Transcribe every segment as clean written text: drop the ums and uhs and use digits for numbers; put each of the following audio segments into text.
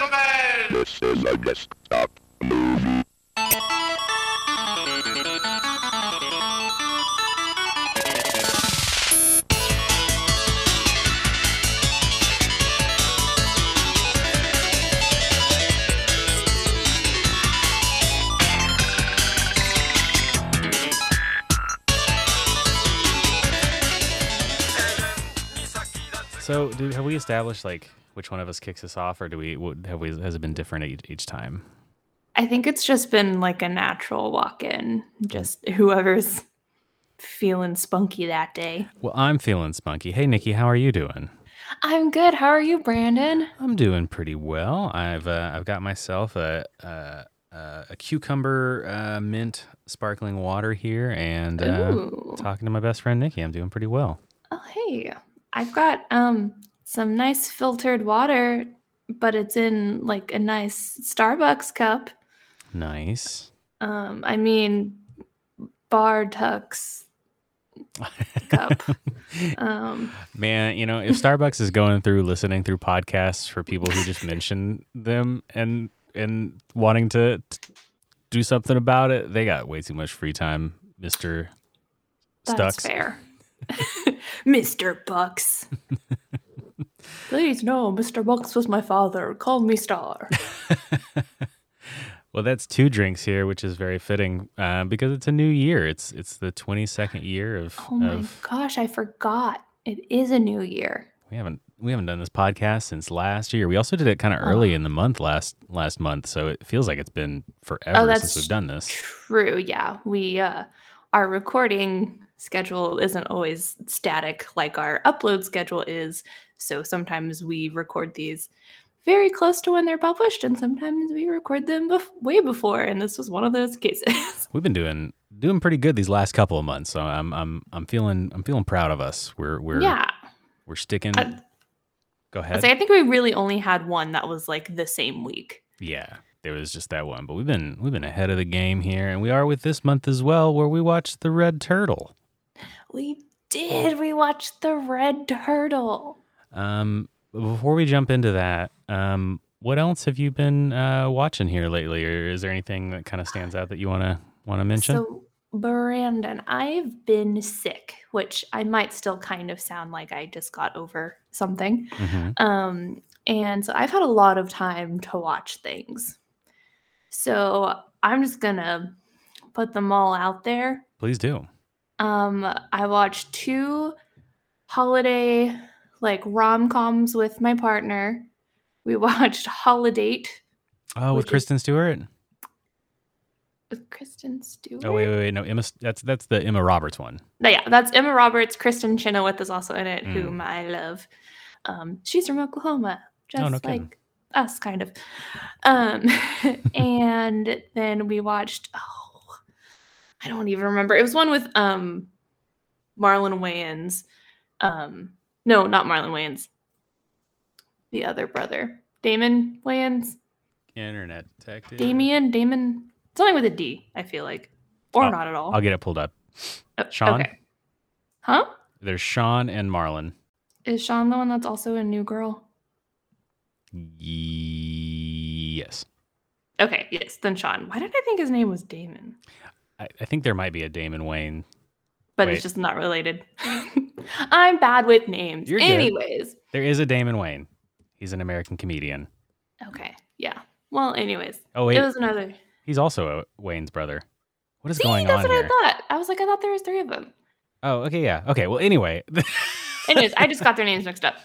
gentlemen! This is a desktop movie. So, have we established like which one of us kicks us off, or has it been different each time? I think it's just been like a natural walk-in, just whoever's feeling spunky that day. Well, I'm feeling spunky. Hey, Nikki, how are you doing? I'm good. How are you, Brandon? I'm doing pretty well. I've got myself a cucumber mint sparkling water here, and talking to my best friend Nikki. I'm doing pretty well. Oh, hey. I've got some nice filtered water, but it's in like a nice Starbucks cup. Nice. I mean, Bar Tux cup. Man, if Starbucks is going through listening through podcasts for people who just mention them and wanting to do something about it, they got way too much free time, Mr. Stucks. That's fair. Mr. Bucks. Please, no, Mr. Bucks was my father. Call me Star. Well, that's 2 drinks here, which is very fitting because it's a new year. It's the 22nd year of. Oh my gosh, I forgot. It is a new year. We haven't done this podcast since last year. We also did it kind of early in the month last month, so it feels like it's been forever since we've done this. True, yeah. We our recording schedule isn't always static like our upload schedule is. So sometimes we record these very close to when they're published, and sometimes we record them way before. And this was one of those cases. We've been doing pretty good these last couple of months, so I'm feeling proud of us. We're sticking. Go ahead. I think we really only had one that was like the same week. Yeah, there was just that one, but we've been ahead of the game here, and we are with this month as well, where we watched The Red Turtle. We did. We watched The Red Turtle. Before we jump into that, what else have you been watching here lately, or is there anything that kind of stands out that you want to mention? So, Brandon, I've been sick, which I might still kind of sound like I just got over something. Mm-hmm. And so I've had a lot of time to watch things. So I'm just gonna put them all out there. Please do. I watched 2 holiday rom-coms with my partner. We watched Holidate. Oh, with Kristen Stewart? With Kristen Stewart? Oh, wait. No, Emma. That's the Emma Roberts one. No, yeah, that's Emma Roberts. Kristen Chenoweth is also in it, whom I love. She's from Oklahoma, just like us, kind of. And then we watched, I don't even remember. It was one with Marlon Wayans. No, not Marlon Wayans. The other brother. Damon Wayans. Internet detective. Damon. Something with a D, I feel like. Or not at all. I'll get it pulled up. Oh, Sean? Okay. Huh? There's Sean and Marlon. Is Sean the one that's also in New Girl? Yes. Okay, yes, then Sean. Why did I think his name was Damon? I think there might be a Damon Wayne. But it's just not related. I'm bad with names. You're anyways. Good. There is a Damon Wayne. He's an American comedian. Okay, yeah. Well, anyways. Oh, wait. It was another. He's also Wayne's brother. What is going on here? That's what I thought. I thought there was 3 of them. Oh, okay, yeah. Okay, well, anyway. Anyways, I just got their names mixed up.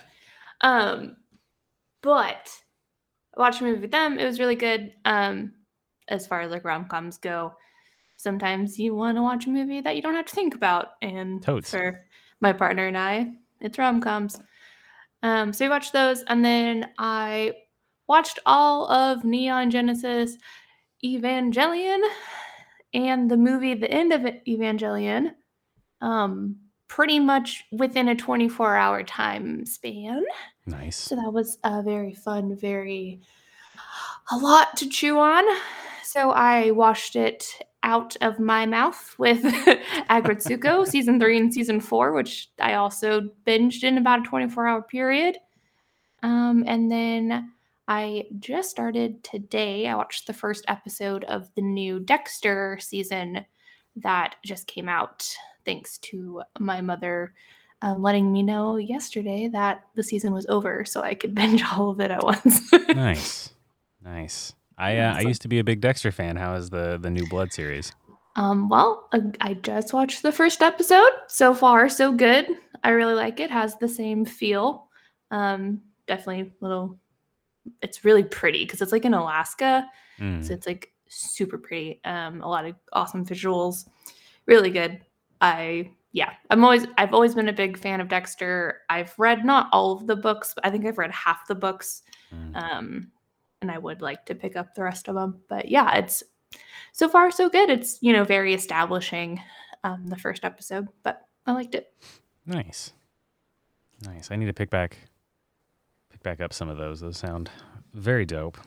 But I watched a movie with them. It was really good. As far as rom-coms go, sometimes you want to watch a movie that you don't have to think about. And for my partner and I, it's rom-coms. So we watched those, and then I watched all of Neon Genesis Evangelion and the movie The End of Evangelion. Pretty much within a 24-hour time span. Nice. So that was very fun, a lot to chew on. So I washed it out of my mouth with Agretsuko season 3 and season 4, which I also binged in about a 24-hour period. And then I just started today. I watched the first episode of the new Dexter season that just came out, thanks to my mother letting me know yesterday that the season was over so I could binge all of it at once. Nice. I used to be a big Dexter fan. How is the New Blood series? Well, I just watched the first episode. So far, so good. I really like it. Has the same feel. Definitely it's really pretty because it's like in Alaska. So it's like super pretty. A lot of awesome visuals. Really good. I've always been a big fan of Dexter. I've read not all of the books, but I think I've read half the books. And I would like to pick up the rest of them. But yeah, it's so far so good. It's, very establishing the first episode, but I liked it. Nice. I need to pick back up some of those. Those sound very dope.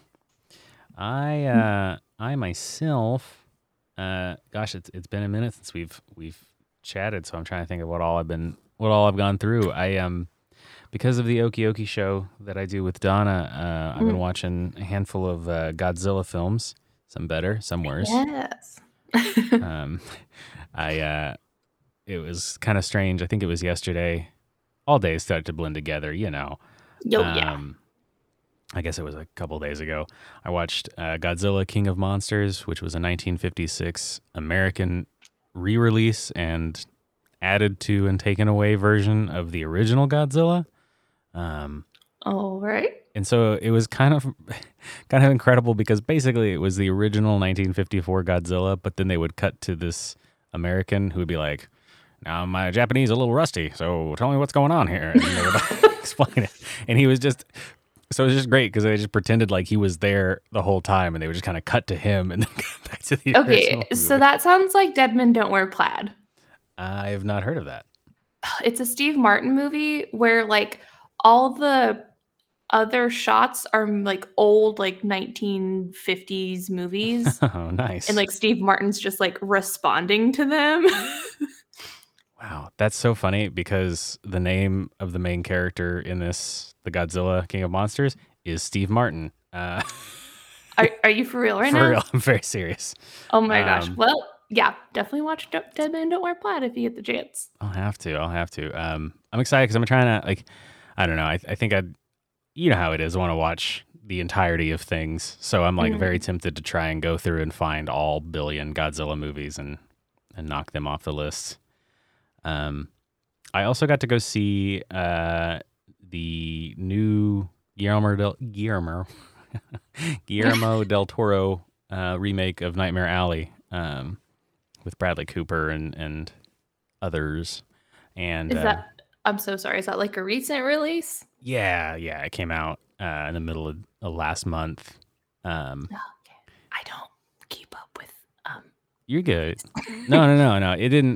I myself, gosh, it's been a minute since we've chatted, so I'm trying to think of what all I've gone through. I because of the Okie show that I do with Donna, I've been watching a handful of Godzilla films. Some better, some worse. Yes. It was kind of strange. I think it was yesterday. All days start to blend together, Yeah. I guess it was a couple days ago. I watched Godzilla King of Monsters, which was a 1956 American re-release and added to and taken away version of the original Godzilla. All right. And so it was kind of incredible because basically it was the original 1954 Godzilla, but then they would cut to this American who would be like, "Now my Japanese is a little rusty, so tell me what's going on here." And they would explain it. And he was just, so it was just great because they just pretended like he was there the whole time, and they would just kind of cut to him and then cut back to the original movie. So that sounds like Dead Men Don't Wear Plaid. I have not heard of that. It's a Steve Martin movie where like all the other shots are like old, like 1950s movies. Oh, nice. And like Steve Martin's just like responding to them. Wow. That's so funny because the name of the main character in this, the Godzilla King of Monsters, is Steve Martin. Are you for real now? For real. I'm very serious. Oh my gosh. Well, yeah, definitely watch Dead Men Don't Wear Plaid if you get the chance. I'll have to. I'm excited because I'm trying to, I don't know. I think you know how it is. I want to watch the entirety of things. So I'm very tempted to try and go through and find all billion Godzilla movies and knock them off the list. I also got to go see the new Guillermo del Toro remake of Nightmare Alley with Bradley Cooper and others. And I'm so sorry. Is that like a recent release? Yeah. It came out in the middle of last month. Okay. I don't keep up with. You're good. No. It didn't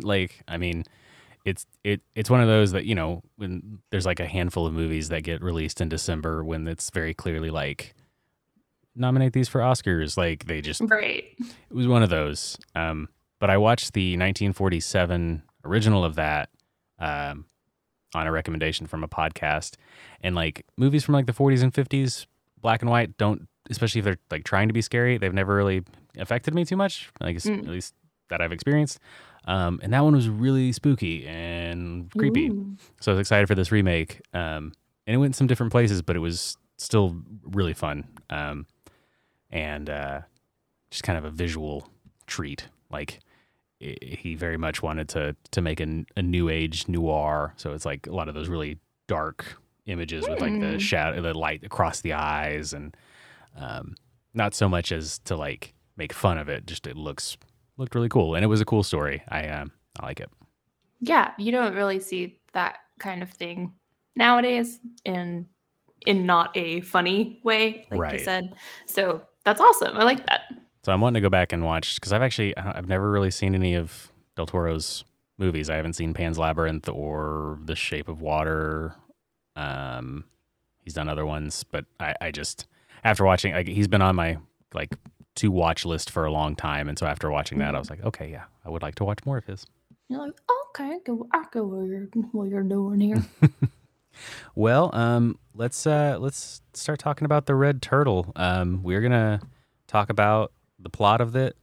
It's one of those that, when there's like a handful of movies that get released in December when it's very clearly like nominate these for Oscars. Like they just, right. It was one of those. But I watched the 1947 original of that on a recommendation from a podcast, and like movies from like the 40s and 50s, black and white, don't, especially if they're like trying to be scary, they've never really affected me too much, like at least that I've experienced. And that one was really spooky and creepy. Ooh. So I was excited for this remake. And it went some different places, but it was still really fun. And just kind of a visual treat. Like he very much wanted to make a new age noir. So it's like a lot of those really dark images with like the shadow, the light across the eyes, and not so much as to like make fun of it. Just it looked really cool, and it was a cool story. I like it. Yeah, you don't really see that kind of thing nowadays in not a funny way, like you said. So that's awesome. I like that. So I'm wanting to go back and watch, because I've never really seen any of Del Toro's movies. I haven't seen Pan's Labyrinth or The Shape of Water. He's done other ones, but I just, after watching, like, he's been on my like to watch list for a long time, and so after watching that, I was like, okay, yeah, I would like to watch more of his. You're like, okay, I go where you're doing here. Well, let's start talking about the Red Turtle. We're gonna talk about the plot of it,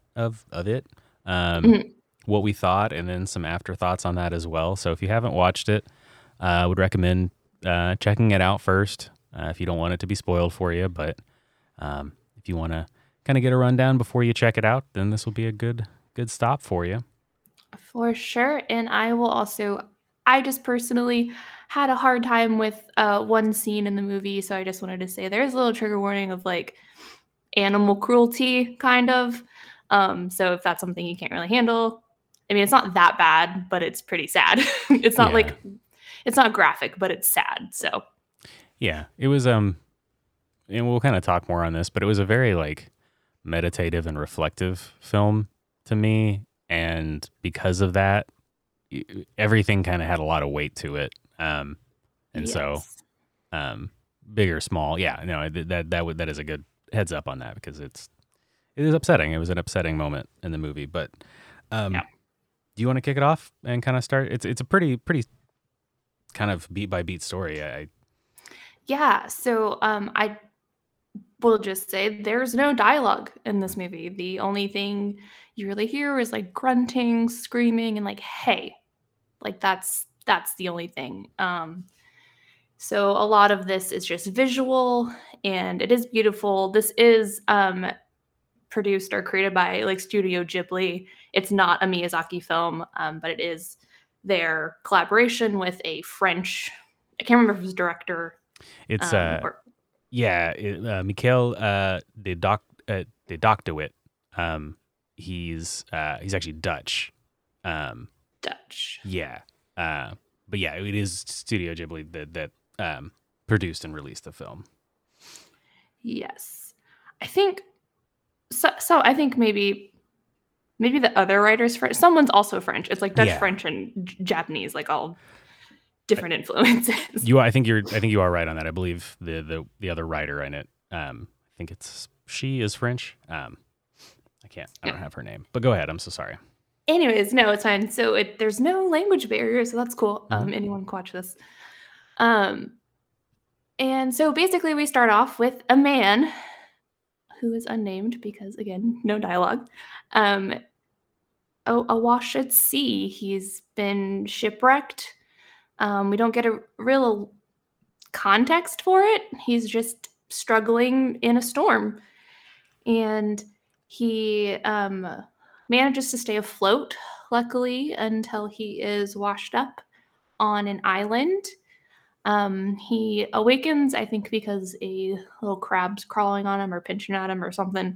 Mhm. what we thought, and then some afterthoughts on that as well. So if you haven't watched it, I would recommend checking it out first if you don't want it to be spoiled for you. But if you want to kind of get a rundown before you check it out, then this will be a good stop for you. For sure. And I just personally had a hard time with one scene in the movie. So I just wanted to say there's a little trigger warning of like animal cruelty, kind of. So if that's something you can't really handle, I mean, it's not that bad, but it's pretty sad. It's not Yeah. it's not graphic, but it's sad. So Yeah, it was, and we'll kind of talk more on this, but it was a very like meditative and reflective film to me. And because of that, everything kind of had a lot of weight to it. And so, yes. big or small, yeah, no, that is a good heads up on that because it is upsetting. It was an upsetting moment in the movie, but Yeah. do you want to kick it off and kind of start? It's a pretty kind of beat by beat story. Yeah. So I will just say there's no dialogue in this movie. The only thing you really hear is like grunting, screaming, and like, hey. Like that's the only thing. So a lot of this is just visual and it is beautiful. This is produced or created by like Studio Ghibli. It's not a Miyazaki film, but it is their collaboration with a French. I can't remember if it was director. It's Or Mikhail de Doctowit. He's actually Dutch. Dutch. Yeah. But yeah, it is Studio Ghibli that produced and released the film. Yes, I think so. So I think maybe the other writers French. Someone's also French. It's like Dutch, Yeah. French, and Japanese, like all different influences. I think you are right on that. I believe the other writer in it. I think she is French. I don't have her name. But go ahead. I'm so sorry. Anyways, no, it's fine. So there's no language barrier, so that's cool. Anyone can watch this. And so basically we start off with a man who is unnamed because again, no dialogue. Awash at sea. He's been shipwrecked. We don't get a real context for it. He's just struggling in a storm. And he manages to stay afloat, luckily, until he is washed up on an island. He awakens, I think, because a little crab's crawling on him or pinching at him or something.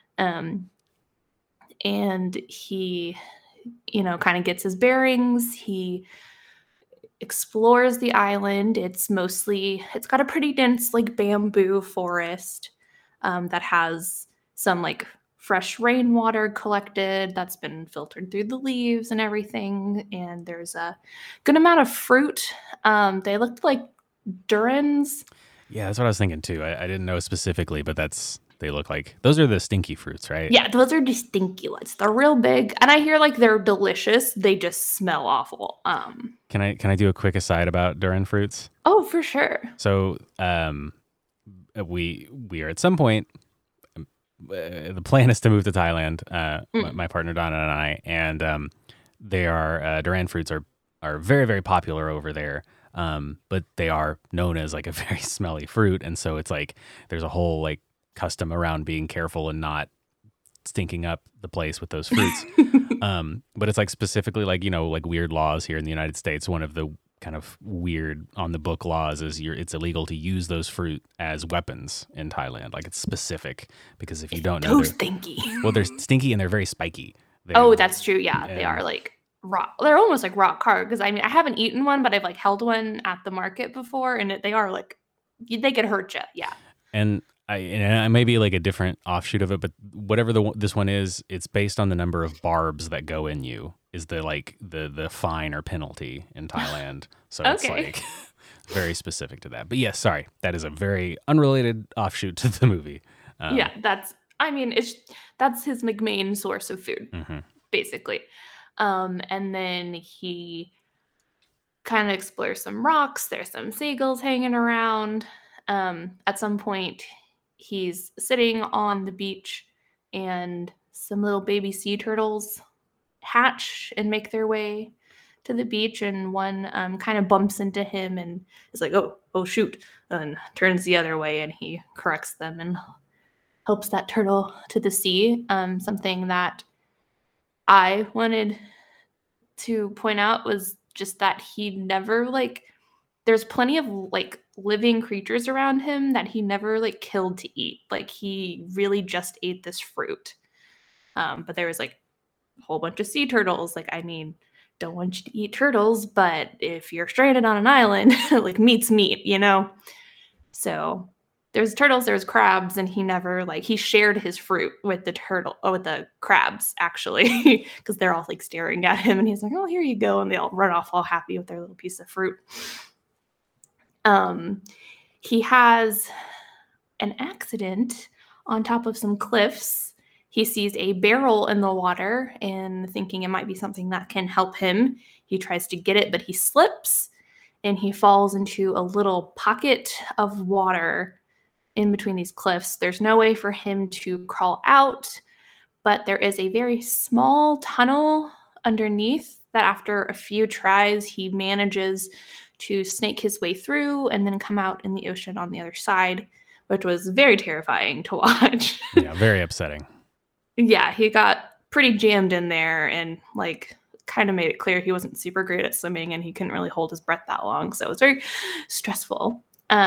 And he, kind of gets his bearings. He explores the island. It's got a pretty dense, like, bamboo forest that has some, like, fresh rainwater collected that's been filtered through the leaves and everything. And there's a good amount of fruit. They looked like durins. Yeah, that's what I was thinking too. I didn't know specifically, but they look like those are the stinky fruits, right? Yeah, those are just stinky ones. They're real big, and I hear like they're delicious. They just smell awful. Can I do a quick aside about durin fruits? Oh, for sure. So, we are at some point. The plan is to move to Thailand. My partner Donna and I, and they are durin fruits are very, very popular over there. But they are known as like a very smelly fruit, and so it's like there's a whole like custom around being careful and not stinking up the place with those fruits. But it's like specifically like like weird laws here in the United States. One of the kind of weird on the book laws is it's illegal to use those fruit as weapons in Thailand. Like it's specific because if you don't know, they're stinky. Well, they're stinky and they're very spiky. That's true. Yeah, they are like raw. They're almost like rock hard because I mean I haven't eaten one, but I've like held one at the market before, and they are like they could hurt you. Yeah. And I may be like a different offshoot of it, but whatever this one is, it's based on the number of barbs that go in you is the fine or penalty in Thailand. So It's like very specific to that. But yes, sorry, that is a very unrelated offshoot to the movie. Yeah, that's his like main source of food, basically. And then he kind of explores some rocks. There's some seagulls hanging around. At some point, he's sitting on the beach, and some little baby sea turtles hatch and make their way to the beach, and one kind of bumps into him and is like, oh shoot, and turns the other way, and he corrects them and helps that turtle to the sea. Something that I wanted to point out was just that he never there's plenty of living creatures around him that he never killed to eat. He really just ate this fruit. But there was a whole bunch of sea turtles. Don't want you to eat turtles, but if you're stranded on an island, meat's meat, So there's turtles, there's crabs, and he never he shared his fruit with the crabs, actually, because they're all staring at him, and he's like, oh, here you go, and they all run off all happy with their little piece of fruit. He has an accident on top of some cliffs. He sees a barrel in the water, and thinking it might be something that can help him, he tries to get it, but he slips and he falls into a little pocket of water in between these cliffs. There's no way for him to crawl out, but there is a very small tunnel underneath that after a few tries, he manages to snake his way through and then come out in the ocean on the other side, which was very terrifying to watch. Yeah, very upsetting. Yeah, he got pretty jammed in there and kind of made it clear he wasn't super great at swimming and he couldn't really hold his breath that long. So it was very stressful.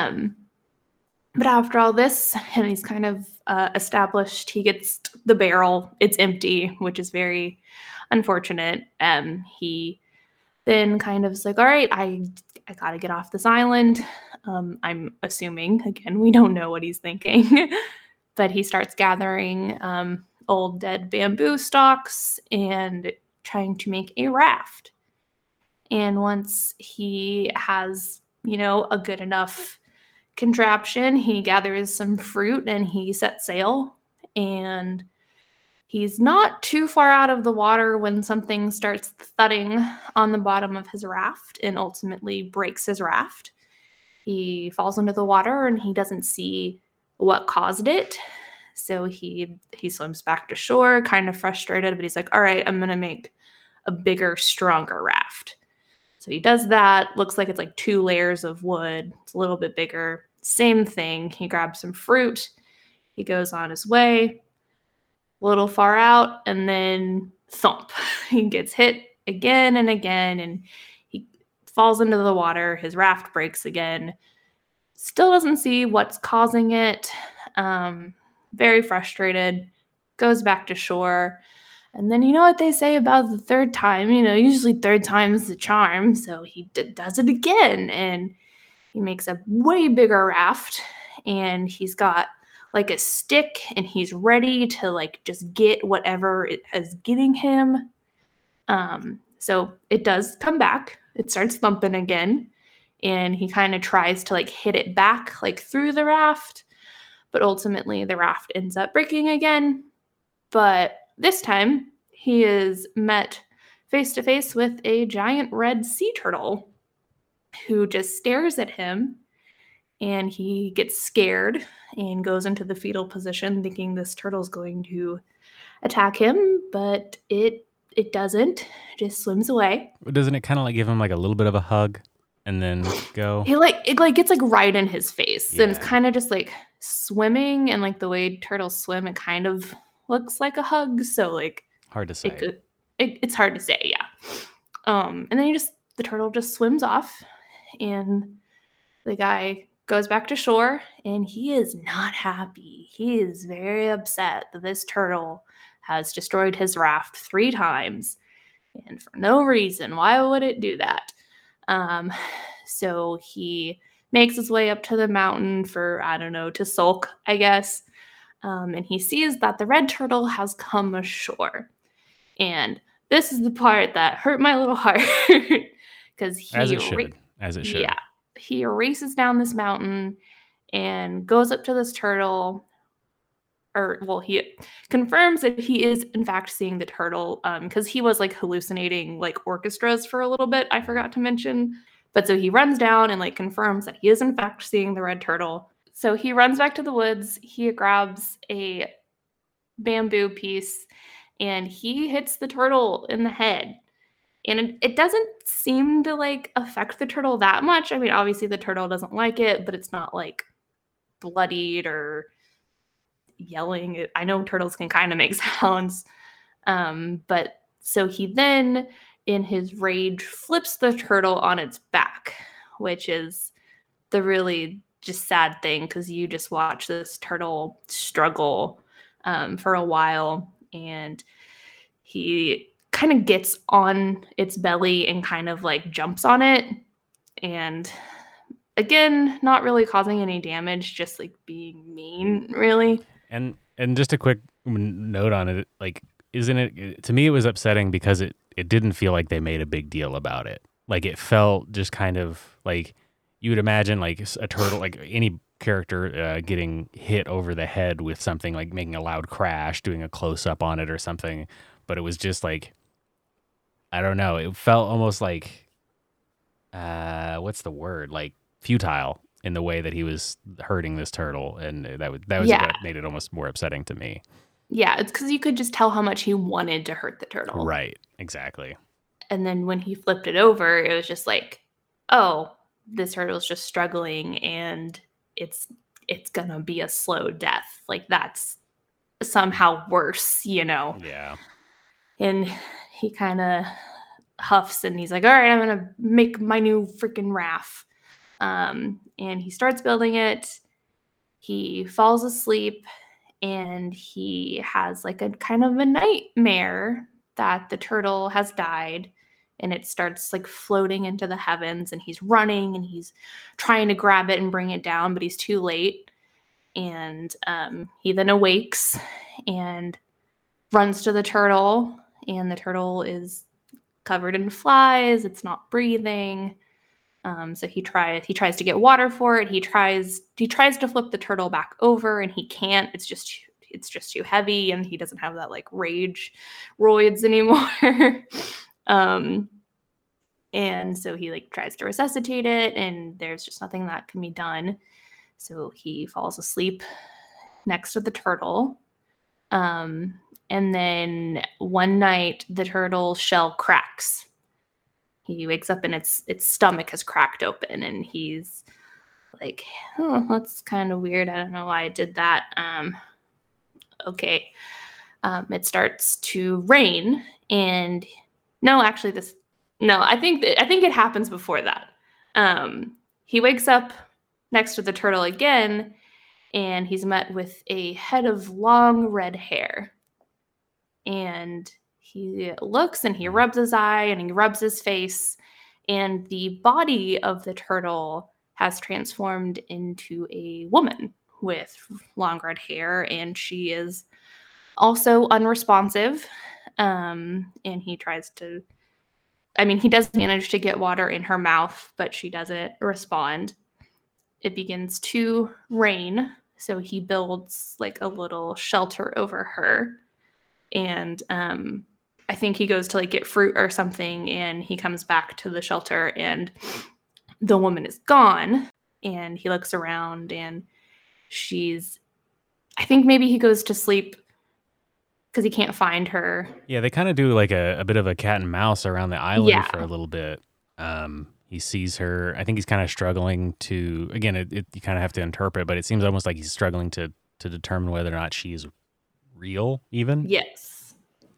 But after all this, and he's kind of established, he gets the barrel. It's empty, which is very unfortunate. He then kind of is like, all right, I got to get off this island. I'm assuming, again, we don't know what he's thinking. But he starts gathering old dead bamboo stalks and trying to make a raft. And once he has, a good enough contraption, he gathers some fruit and he sets sail. And he's not too far out of the water when something starts thudding on the bottom of his raft and ultimately breaks his raft. He falls into the water and he doesn't see what caused it. So he swims back to shore, kind of frustrated, but he's like, all right, I'm going to make a bigger, stronger raft. So he does that. Looks like it's 2 layers of wood. It's a little bit bigger. Same thing. He grabs some fruit. He goes on his way a little far out, and then thump. He gets hit again and again, and he falls into the water. His raft breaks again. Still doesn't see what's causing it. Very frustrated. Goes back to shore. And then you know what they say about the third time? Usually third time is the charm. So he does it again. And he makes a way bigger raft. And he's got a stick. And he's ready to just get whatever it is getting him. So it does come back. It starts thumping again. And he kind of tries to hit it back through the raft. But ultimately the raft ends up breaking again. But this time, he is met face to face with a giant red sea turtle who just stares at him, and he gets scared and goes into the fetal position thinking this turtle's going to attack him, but it doesn't. It just swims away. Doesn't it kind of give him a little bit of a hug and then go? It gets right in his face. Yeah. And it's kind of just swimming, and the way turtles swim, it kind of looks like a hug. So hard to say. It's hard to say, yeah. And then the turtle just swims off, and the guy goes back to shore, and he is not happy. He is very upset that this turtle has destroyed his raft 3 times, and for no reason. Why would it do that? So he makes his way up to the mountain for, to sulk, I guess. And he sees that the red turtle has come ashore. And this is the part that hurt my little heart. Because As it should. Yeah. He races down this mountain and goes up to this turtle. he confirms that he is in fact seeing the turtle, because he was like hallucinating like orchestras for a little bit, I forgot to mention. But so he runs down and like confirms that he is in fact seeing the red turtle. So he runs back to the woods, he grabs a bamboo piece, and he hits the turtle in the head. And it doesn't seem to like affect the turtle that much. I mean, obviously the turtle doesn't like it, but it's not like bloodied or yelling. I know turtles can kind of make sounds. But so he then, in his rage, flips the turtle on its back, which is the really just sad thing, because you just watch this turtle struggle for a while, and he kind of gets on its belly and kind of like jumps on it, and again, not really causing any damage, just like being mean, really. And just a quick note on it, like, isn't it, to me it was upsetting because it didn't feel like they made a big deal about it. Like, it felt just kind of like you would imagine like a turtle, like any character getting hit over the head with something, like making a loud crash, doing a close up on it or something. But it was just like, I don't know, it felt almost like what's the word, like futile in the way that he was hurting this turtle, and that was what made it almost more upsetting to me. Yeah, it's because you could just tell how much he wanted to hurt the turtle. Right, exactly. And then when he flipped it over, it was just like, oh, this turtle's just struggling, and it's gonna be a slow death. Like, that's somehow worse, you know? Yeah. And he kind of huffs, and he's like, all right, I'm gonna make my new freaking raft. And he starts building it. He falls asleep, and he has like a kind of a nightmare that the turtle has died, and it starts like floating into the heavens, and he's running and he's trying to grab it and bring it down, but he's too late. And he then awakes and runs to the turtle, and the turtle is covered in flies. It's not breathing. So he tries to get water for it. He tries to flip the turtle back over, and he can't. It's just too heavy, and he doesn't have that like rage roids anymore. And so he like tries to resuscitate it, and there's just nothing that can be done. So he falls asleep next to the turtle. And then one night the turtle shell cracks. He wakes up and its stomach has cracked open, and he's like, oh, that's kind of weird. I don't know why I did that. Okay. It starts to rain, and I think it happens before that. He wakes up next to the turtle again, and he's met with a head of long red hair. And he looks, and he rubs his eye, and he rubs his face, and the body of the turtle has transformed into a woman with long red hair, and she is also unresponsive. And he does manage to get water in her mouth, but she doesn't respond. It begins to rain, so he builds like a little shelter over her. And I think he goes to like get fruit or something, and he comes back to the shelter, and the woman is gone. And he looks around, and I think maybe he goes to sleep because he can't find her. Yeah, they kind of do like a bit of a cat and mouse around the island for a little bit. He sees her. I think he's kind of struggling to, again, you kind of have to interpret, but it seems almost like he's struggling to determine whether or not she's real even. Yes.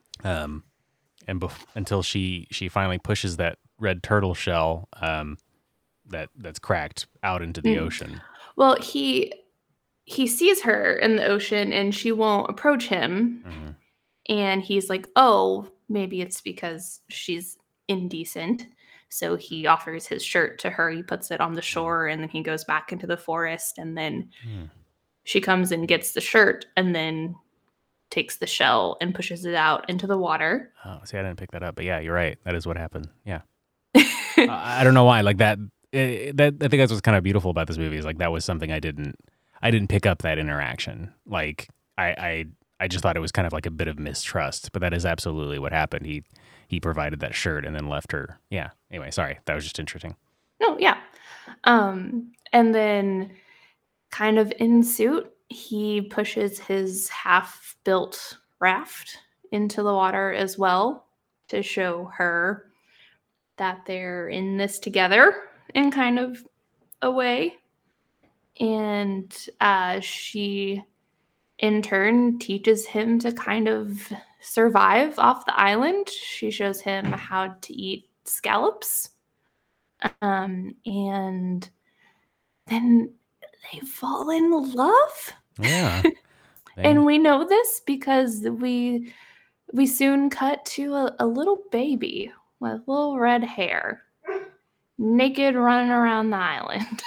Until she finally pushes that red turtle shell that's cracked out into the ocean. Well, he sees her in the ocean, and she won't approach him. Mm-hmm. And he's like, oh, maybe it's because she's indecent. So he offers his shirt to her. He puts it on the shore, and then he goes back into the forest. And then she comes and gets the shirt, and then takes the shell and pushes it out into the water. Oh, see, I didn't pick that up. But yeah, you're right. That is what happened. Yeah. I don't know why. Like that, I think that's what's kind of beautiful about this movie is like that was something I didn't pick up that interaction. Like I just thought it was kind of like a bit of mistrust, but that is absolutely what happened. He provided that shirt and then left her. Yeah. Anyway, sorry. That was just interesting. No, yeah. And then kind of in suit, he pushes his half-built raft into the water as well to show her that they're in this together in kind of a way. And she, in turn, teaches him to kind of survive off the island. She shows him how to eat scallops. And then they fall in love. Yeah. And we know this because we soon cut to a little baby with little red hair, naked, running around the island.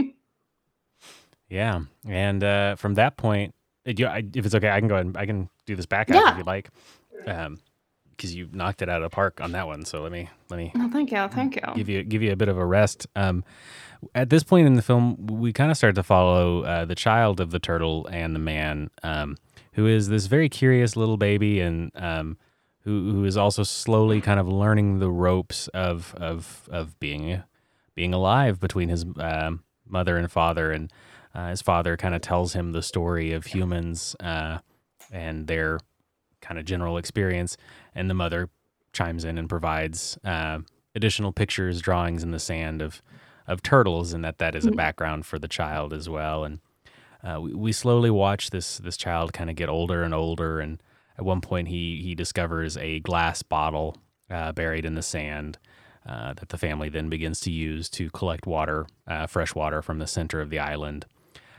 Yeah. And from that point, if it's okay, I can go ahead and I can do this back out if you'd like. Because you knocked it out of the park on that one. So let me. Oh, thank you. Give you a bit of a rest. At this point in the film, we kind of start to follow the child of the turtle and the man, who is this very curious little baby, and who is also slowly kind of learning the ropes of being alive between his mother and father, and his father kind of tells him the story of humans and their kind of general experience, and the mother chimes in and provides additional pictures, drawings in the sand of turtles, and that is a background for the child as well. And we slowly watch this child kind of get older and older, and at one point he discovers a glass bottle buried in the sand that the family then begins to use to collect water, fresh water from the center of the island.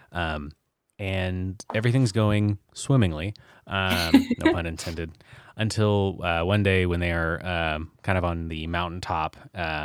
And everything's going swimmingly, no pun intended, until one day when they are kind of on the mountaintop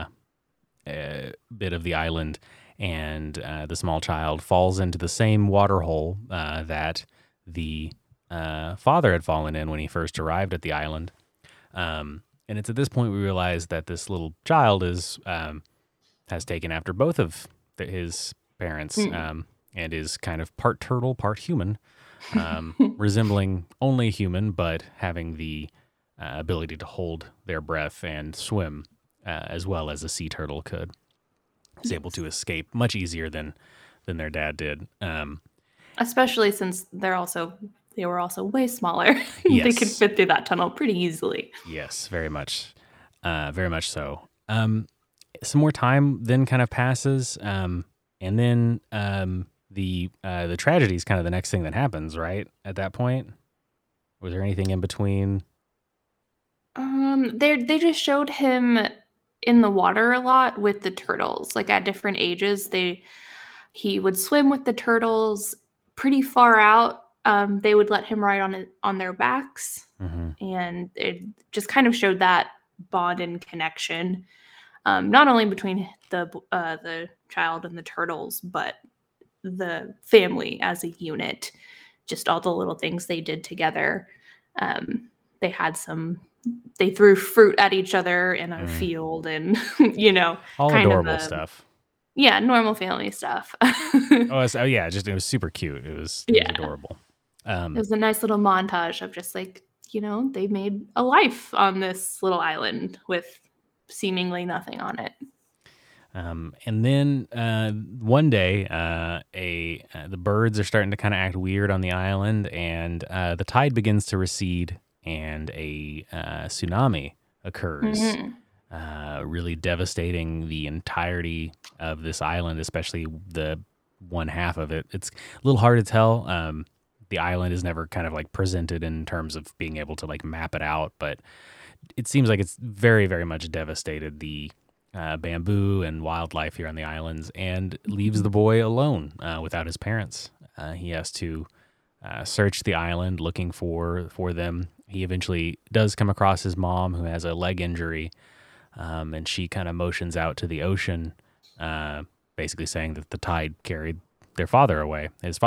bit of the island, and the small child falls into the same water hole that the father had fallen in when he first arrived at the island. And it's at this point we realize that this little child has taken after both of his parents, and is kind of part turtle, part human, resembling only human, but having the ability to hold their breath and swim as well as a sea turtle could. Is able to escape much easier than their dad did. Especially since they were also way smaller. Yes. They could fit through that tunnel pretty easily. Yes, very much so. Some more time then kind of passes, and then the tragedy is kind of the next thing that happens, right? At that point, was there anything in between? They just showed him in the water a lot with the turtles. Like at different ages, he would swim with the turtles pretty far out. They would let him ride on their backs, and it just kind of showed that bond and connection, not only between the child and the turtles, but the family as a unit. Just all the little things they did together. They threw fruit at each other in a field, and all kind adorable of stuff. Yeah, normal family stuff. it was super cute. It was adorable. It was a nice little montage of just like, they made a life on this little island with seemingly nothing on it. And then one day, the birds are starting to kind of act weird on the island, and the tide begins to recede, and a tsunami occurs, really devastating the entirety of this island, especially the one half of it. It's a little hard to tell. The island is never kind of like presented in terms of being able to like map it out, but it seems like it's very, very much devastated the bamboo and wildlife here on the islands, and leaves the boy alone without his parents. He has to search the island looking for them. He eventually does come across his mom, who has a leg injury, and she kind of motions out to the ocean, basically saying that the tide carried his father away.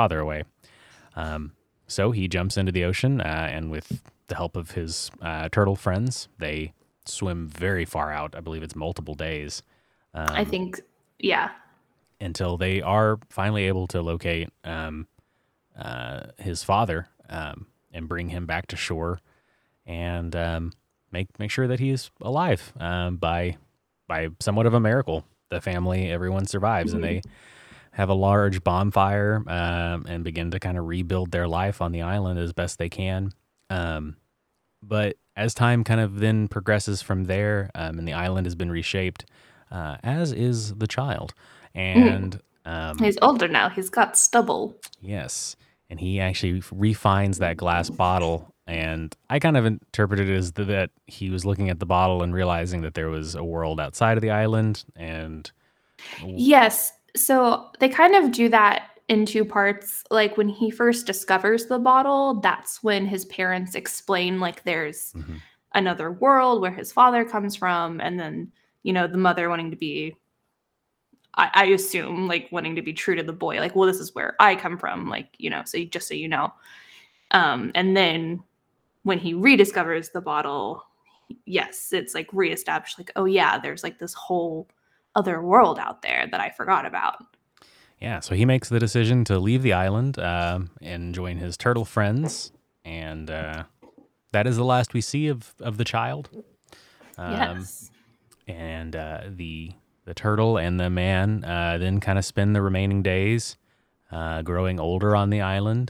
So he jumps into the ocean, and with the help of his turtle friends, they swim very far out. I believe it's multiple days. I think, yeah. Until they are finally able to locate his father, and bring him back to shore, and make sure that he is alive by somewhat of a miracle. The family, everyone survives, and they have a large bonfire and begin to kind of rebuild their life on the island as best they can. But as time kind of then progresses from there, and the island has been reshaped, as is the child. And he's older now. He's got stubble. Yes. And he actually refines that glass bottle. And I kind of interpreted it as that he was looking at the bottle and realizing that there was a world outside of the island. And yes. So they kind of do that in two parts. Like when he first discovers the bottle, that's when his parents explain like there's another world where his father comes from. And then, you know, the mother wanting to be, I assume, like wanting to be true to the boy. Like, well, this is where I come from. Like, you know, so just so you know. And then when he rediscovers the bottle, yes, it's like reestablished. Like, oh yeah, there's like this whole other world out there that I forgot about. Yeah, so he makes the decision to leave the island and join his turtle friends, and that is the last we see of the child. Yes. And the turtle and the man then kind of spend the remaining days growing older on the island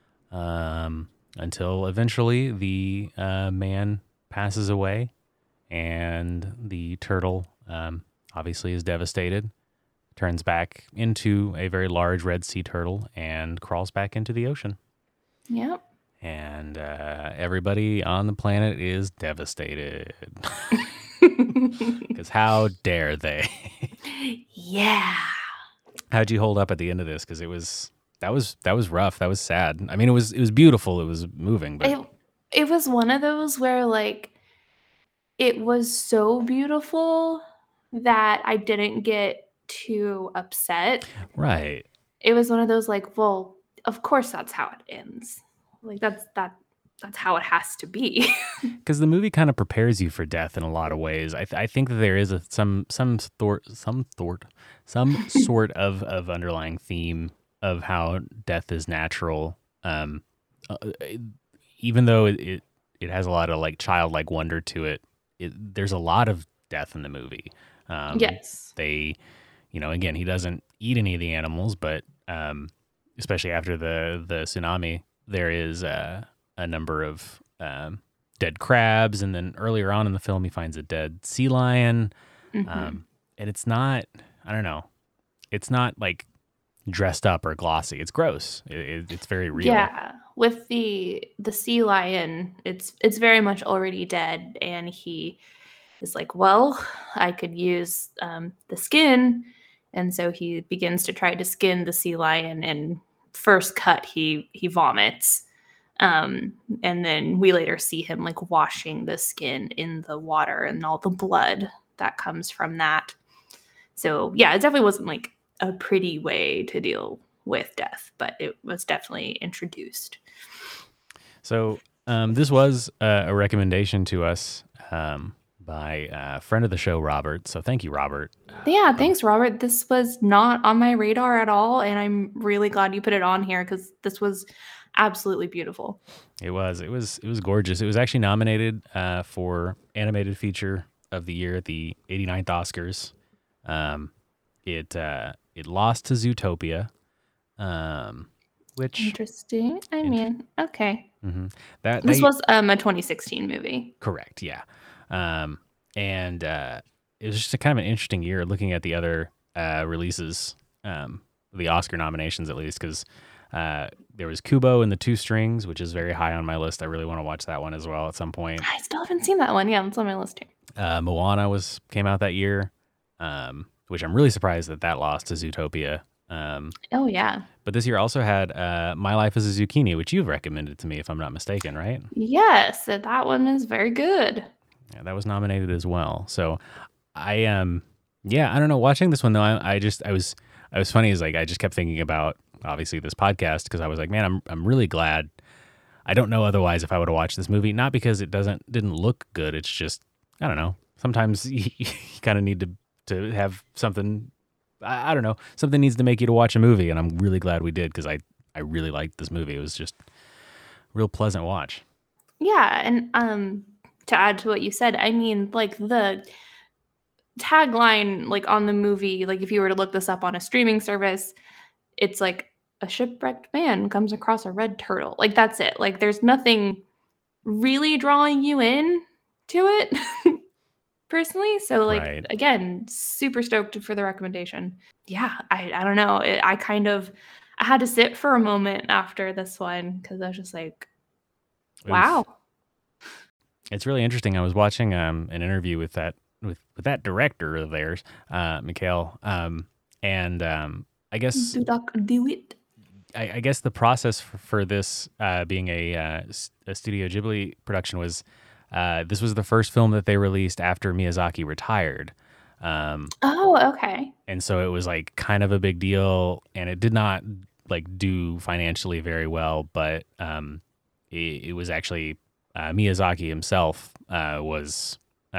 until eventually the man passes away, and the turtle obviously is devastated, turns back into a very large red sea turtle and crawls back into the ocean. Yep. And everybody on the planet is devastated. Because how dare they? Yeah. How'd you hold up at the end of this? Because that was rough. That was sad. I mean, it was beautiful. It was moving, but it was one of those where like it was so beautiful that I didn't get too upset. Right. It was one of those like, well, of course that's how it ends. Like that's how it has to be. Because the movie kind of prepares you for death in a lot of ways. I think that there is some sort of underlying theme of how death is natural. Even though it has a lot of like childlike wonder to it, there's a lot of death in the movie. Yes. They, you know, again, he doesn't eat any of the animals, but especially after the tsunami, there is a number of dead crabs, and then earlier on in the film, he finds a dead sea lion. And it's not, I don't know, it's not like dressed up or glossy. It's gross. It's very real. Yeah, with the sea lion, it's very much already dead, and he is like, well, I could use the skin, and so he begins to try to skin the sea lion, and first cut he vomits. And then we later see him like washing the skin in the water and all the blood that comes from that. So yeah, it definitely wasn't like a pretty way to deal with death, but it was definitely introduced. So this was a recommendation to us by a friend of the show, Robert. So thank you, Robert. Yeah, thanks, Robert. This was not on my radar at all, and I'm really glad you put it on here because this was absolutely beautiful. It was gorgeous. It was actually nominated for animated feature of the year at the 89th Oscars. It lost to Zootopia, which interesting. I mean, okay. Mm-hmm. This was a 2016 movie. Correct. Yeah. And it was just a kind of an interesting year looking at the other releases, the Oscar nominations at least, because there was Kubo and the Two Strings, which is very high on my list. I really want to watch that one as well at some point. I still haven't seen that one. Yeah, it's on my list here. Moana came out that year, which I'm really surprised that lost to Zootopia. Oh, yeah. But this year also had My Life as a Zucchini, which you've recommended to me, if I'm not mistaken, right? Yes, that one is very good. Yeah, that was nominated as well. So I don't know. Watching this one though, I was funny is like I just kept thinking about obviously this podcast because I was like, man, I'm really glad. I don't know otherwise if I would have watched this movie, not because it didn't look good. It's just I don't know. Sometimes you kind of need to have something. I don't know. Something needs to make you to watch a movie, and I'm really glad we did because I really liked this movie. It was just real pleasant watch. Yeah, and to add to what you said, I mean, like the tagline, like on the movie, like if you were to look this up on a streaming service, it's like a shipwrecked man comes across a red turtle. Like that's it. Like there's nothing really drawing you in to it personally. So like Right. again, super stoked for the recommendation. Yeah, I don't know. I had to sit for a moment after this one because I was just like, wow. Oof. It's really interesting. I was watching an interview with that director of theirs, Mikhail, and I guess do it. I guess the process for this being a Studio Ghibli production was this was the first film that they released after Miyazaki retired. Oh, okay. And so it was like kind of a big deal, and it did not like do financially very well, but it was actually Miyazaki himself was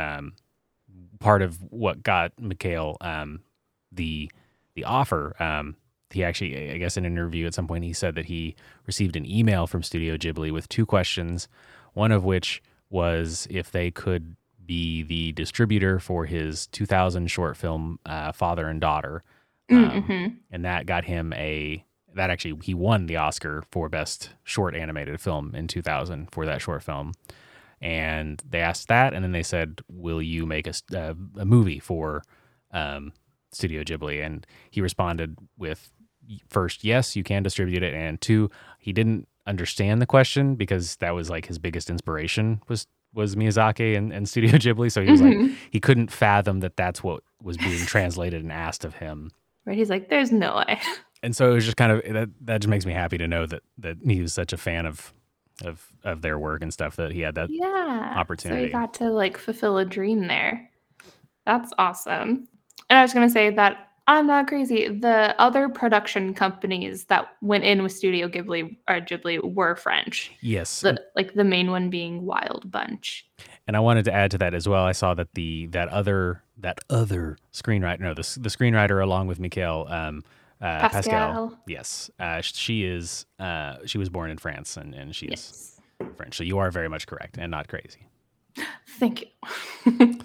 part of what got Mikhail the offer. He actually, I guess in an interview at some point, he said that he received an email from Studio Ghibli with 2 questions, one of which was if they could be the distributor for his 2000 short film, Father and Daughter. And that got him he won the Oscar for Best Short Animated Film in 2000 for that short film. And they asked that, and then they said, will you make a movie for Studio Ghibli? And he responded with, first, yes, you can distribute it, and 2, he didn't understand the question because that was like his biggest inspiration was Miyazaki and Studio Ghibli. So he was like, he couldn't fathom that that's what was being translated and asked of him. Right. He's like, there's no way. And so it was just kind of, that just makes me happy to know that he was such a fan of their work and stuff, that he had that opportunity. So he got to like fulfill a dream there. That's awesome. And I was going to say that I'm not crazy. The other production companies that went in with Studio Ghibli were French. Yes. The main one being Wild Bunch. And I wanted to add to that as well. I saw that that other screenwriter, the screenwriter along with Mikhail, Pascal. Yes. She was born in France and she's French. So you are very much correct and not crazy. Thank you.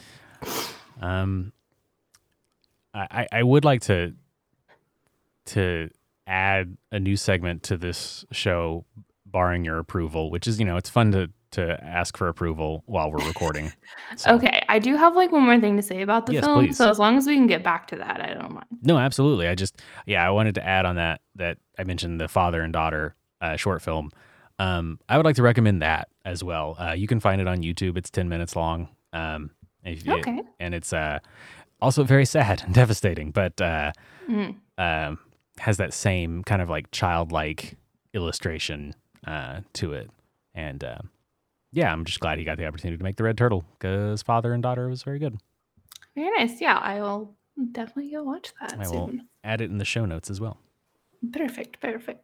I would like to add a new segment to this show, barring your approval, which is, it's fun to ask for approval while we're recording. So. Okay, I do have like one more thing to say about the film. Please. So as long as we can get back to that, I don't mind. No, absolutely. I wanted to add on that I mentioned the Father and Daughter short film. I would like to recommend that as well. You can find it on YouTube. It's 10 minutes long. And it's also very sad and devastating, but has that same kind of like childlike illustration to it. And I'm just glad he got the opportunity to make the Red Turtle because Father and Daughter was very good. Very nice. Yeah, I will definitely go watch that soon. Will add it in the show notes as well. Perfect.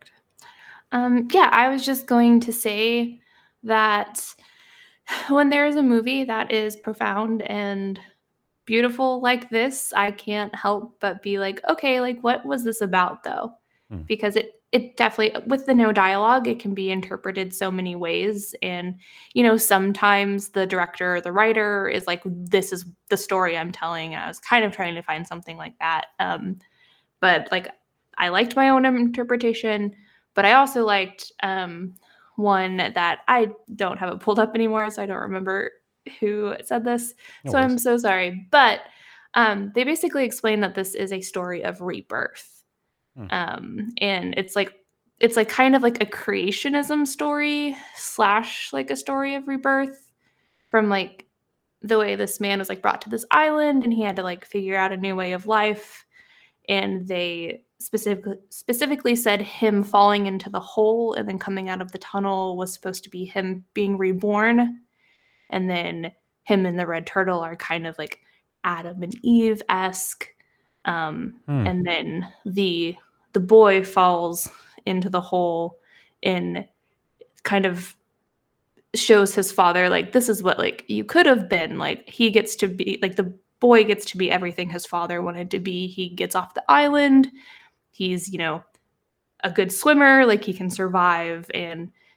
I was just going to say that when there is a movie that is profound and beautiful like this, I can't help but be like, okay, like what was this about though? Because it definitely, with the no dialogue, it can be interpreted so many ways. And, sometimes the director or the writer is like, this is the story I'm telling. And I was kind of trying to find something like that. But like, I liked my own interpretation, but I also liked one that I don't have it pulled up anymore, so I don't remember who said this. So I'm so sorry. But they basically explain that this is a story of rebirth. And it's like kind of like a creationism story / like a story of rebirth from like the way this man was like brought to this island and he had to like figure out a new way of life. And they specifically said him falling into the hole and then coming out of the tunnel was supposed to be him being reborn. And then him and the red turtle are kind of like Adam and Eve-esque. And then the boy falls into the hole and kind of shows his father, like, this is what like you could have been. Like he gets to be like, the boy gets to be everything his father wanted to be. He gets off the island. He's, a good swimmer, like he can survive, and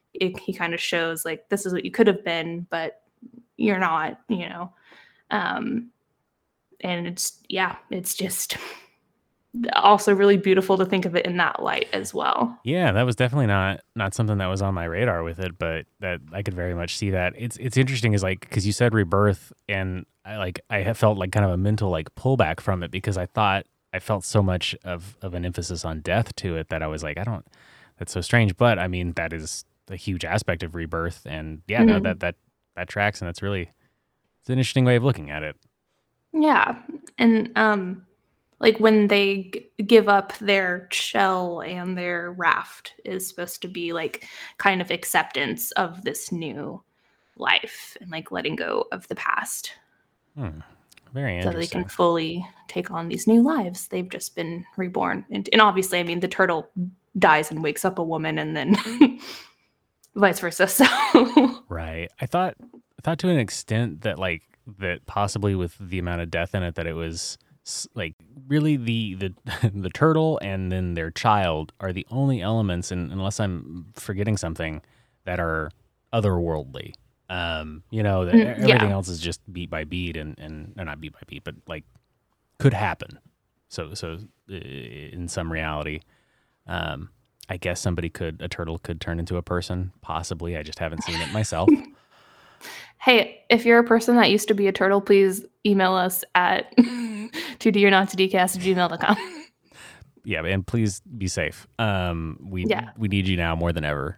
he kind of shows like this is what you could have been, but you're not, and it's just also really beautiful to think of it in that light as well. Yeah, that was definitely not something that was on my radar with it, but that I could very much see that. It's interesting is like, because you said rebirth, and I have felt like kind of a mental like pullback from it, because I thought I felt so much of an emphasis on death to it that I was like, that's so strange. But I mean, that is a huge aspect of rebirth, and yeah, no, that tracks, and it's an interesting way of looking at it. Yeah, and like when they give up their shell and their raft is supposed to be like kind of acceptance of this new life and like letting go of the past. Very interesting. So they can fully take on these new lives. They've just been reborn. And obviously, I mean, the turtle dies and wakes up a woman, and then vice versa. So right. I thought to an extent that that possibly with the amount of death in it, that it was like really the the turtle and then their child are the only elements, and unless I'm forgetting something, that are otherworldly. Everything else is just beat by beat, and not beat by beat, but like could happen. So in some reality, I guess a turtle could turn into a person, possibly. I just haven't seen it myself. Hey, if you're a person that used to be a turtle, please email us at 2dornottodcast@gmail.com. Yeah, and please be safe. We need you now more than ever.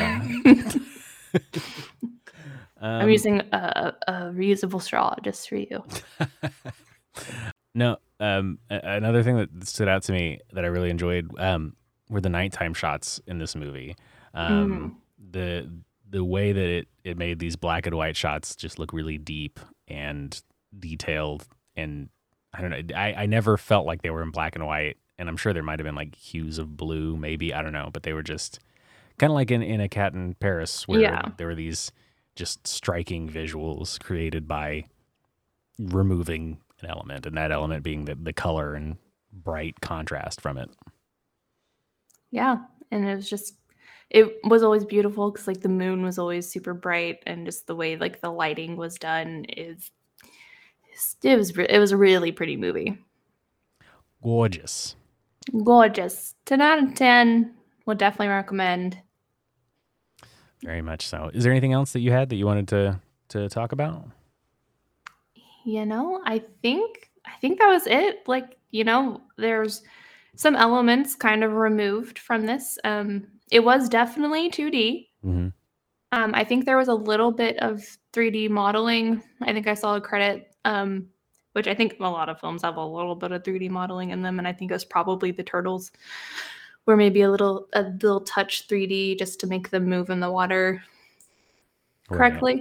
I'm using a reusable straw just for you. No, another thing that stood out to me that I really enjoyed were the nighttime shots in this movie. The way that it made these black and white shots just look really deep and detailed, and I don't know, I never felt like they were in black and white, and I'm sure there might have been like hues of blue, maybe, I don't know, but they were just kind of like in A Cat in Paris, where there were these just striking visuals created by removing an element, and that element being the color and bright contrast from it. Yeah, and it was always beautiful because like the moon was always super bright, and just the way like the lighting was done it was a really pretty movie. Gorgeous. 10 out of 10. Would definitely recommend. Very much so. Is there anything else that you had that you wanted to talk about? I think that was it. Like, there's some elements kind of removed from this. It was definitely 2D. Mm-hmm. I think there was a little bit of 3D modeling. I think I saw a credit, which I think a lot of films have a little bit of 3D modeling in them, and I think it was probably the turtles were maybe a little touch 3D just to make them move in the water correctly.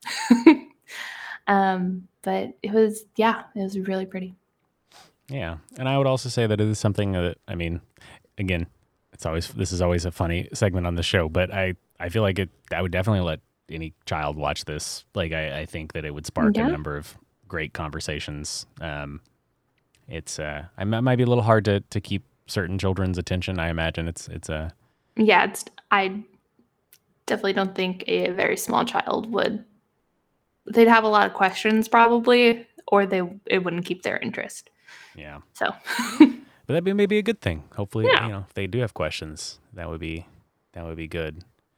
But it was really pretty. Yeah, and I would also say that it is something that, I mean, again, this is always a funny segment on the show, but I feel like I would definitely let any child watch this. Like, I think that it would spark a number of great conversations. It might be a little hard to keep certain children's attention. I imagine I definitely don't think a very small child would. They'd have a lot of questions probably, or it wouldn't keep their interest. Yeah. So, but that'd be maybe a good thing. Hopefully, if they do have questions, that would be good.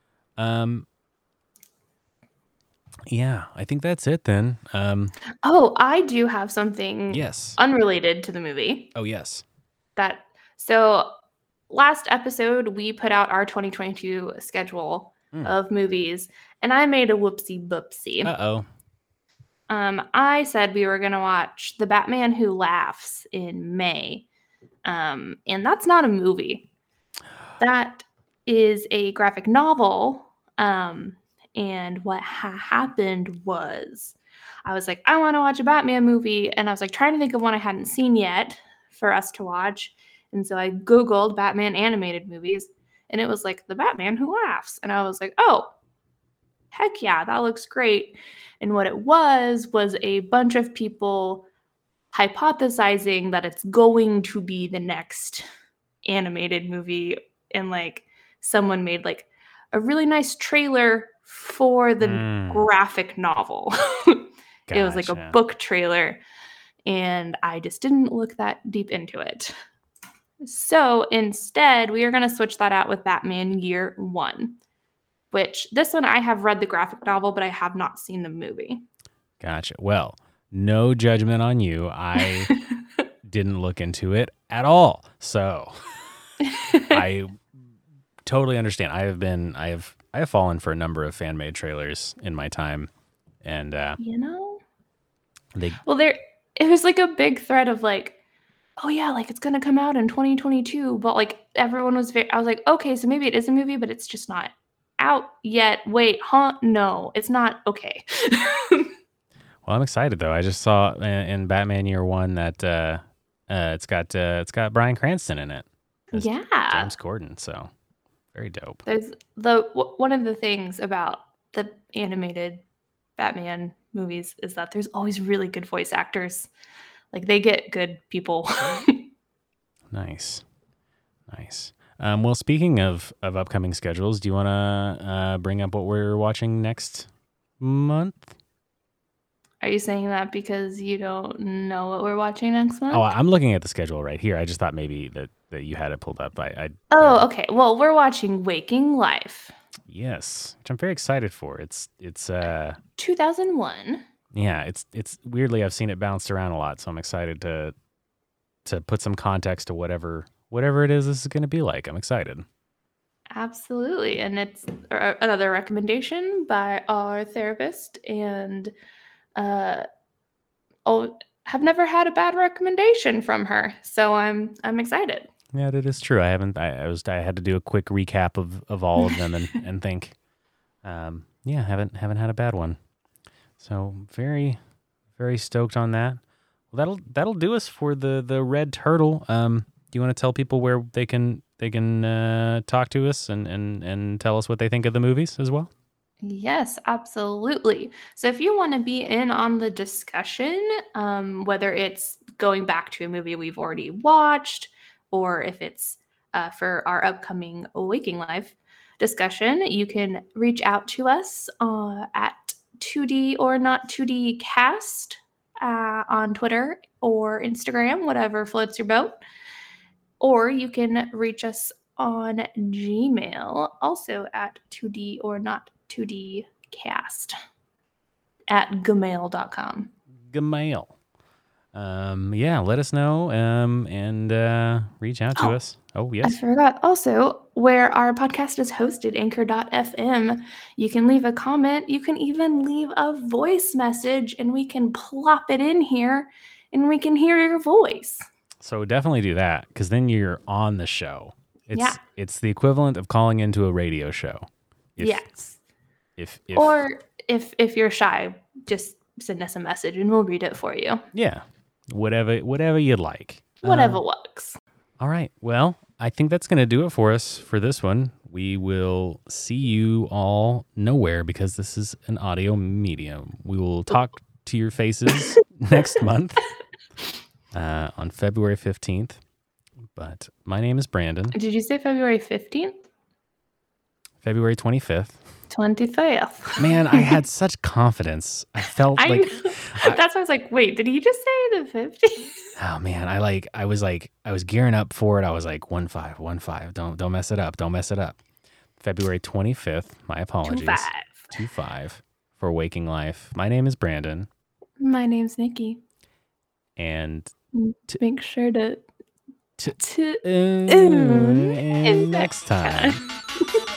Yeah, I think that's it then. I do have something. Yes. Unrelated to the movie. Oh yes. So last episode we put out our 2022 schedule of movies, and I made a whoopsie boopsie. Uh-oh. I said we were going to watch The Batman Who Laughs in May. And that's not a movie. That is a graphic novel. And what happened was I was like, I want to watch a Batman movie. And I was like trying to think of one I hadn't seen yet for us to watch. And so I Googled Batman animated movies, and it was like The Batman Who Laughs. And I was like, oh, heck yeah, that looks great. And what it was a bunch of people hypothesizing that it's going to be the next animated movie. And like someone made like a really nice trailer for the graphic novel. It was like a book trailer, and I just didn't look that deep into it. So instead, we are going to switch that out with Batman Year One, which this one I have read the graphic novel, but I have not seen the movie. Gotcha. Well, no judgment on you. I didn't look into it at all. So I totally understand. I have fallen for a number of fan-made trailers in my time. And it was like a big thread of like, oh yeah, like it's gonna come out in 2022, but like everyone was I was like, okay, so maybe it is a movie, but it's just not out yet. Wait, huh? No, it's not. Okay. Well, I'm excited though. I just saw in Batman Year One that it's got Bryan Cranston in it. Yeah, James Corden. So very dope. There's one of the things about the animated Batman movies is that there's always really good voice actors. Like they get good people. Nice. Well, speaking of upcoming schedules, do you want to bring up what we're watching next month? Are you saying that because you don't know what we're watching next month? Oh, I'm looking at the schedule right here. I just thought maybe that you had it pulled up. Okay. Well, we're watching Waking Life. Yes, which I'm very excited for. It's 2001. Yeah, it's weirdly I've seen it bounced around a lot, so I'm excited to put some context to whatever it is this is going to be like. I'm excited. Absolutely, and it's another recommendation by our therapist, and have never had a bad recommendation from her, so I'm excited. Yeah, that is true. I had to do a quick recap of all of them and think, haven't had a bad one. So very, very stoked on that. Well, that'll do us for the Red Turtle. Do you want to tell people where they can talk to us and tell us what they think of the movies as well? Yes, absolutely. So if you want to be in on the discussion, whether it's going back to a movie we've already watched, or if it's for our upcoming Waking Life discussion, you can reach out to us at 2D or Not 2D Cast on Twitter or Instagram, whatever floats your boat. Or you can reach us on Gmail, also at 2D or Not 2D Cast at gmail.com. Gmail. Let us know and reach out to us. Oh, yes. I forgot. Also, where our podcast is hosted, Anchor.fm, you can leave a comment. You can even leave a voice message, and we can plop it in here, and we can hear your voice. So definitely do that, because then you're on the show. It's the equivalent of calling into a radio show. Yes. If you're shy, just send us a message, and we'll read it for you. Yeah. Whatever you'd like. Whatever works. All right. Well, I think that's going to do it for us for this one. We will see you all nowhere because this is an audio medium. We will talk to your faces next month on February 15th. But my name is Brandon. Did you say February 15th? February 25th. 25th. Man, I had such confidence. I felt like that's why I was like, wait, did he just say the 50th? Oh man, I was gearing up for it. I was like 1-5. Don't mess it up. Don't mess it up. February 25th. My apologies. 2-5 for Waking Life. My name is Brandon. My name's Nikki. And make sure to next time.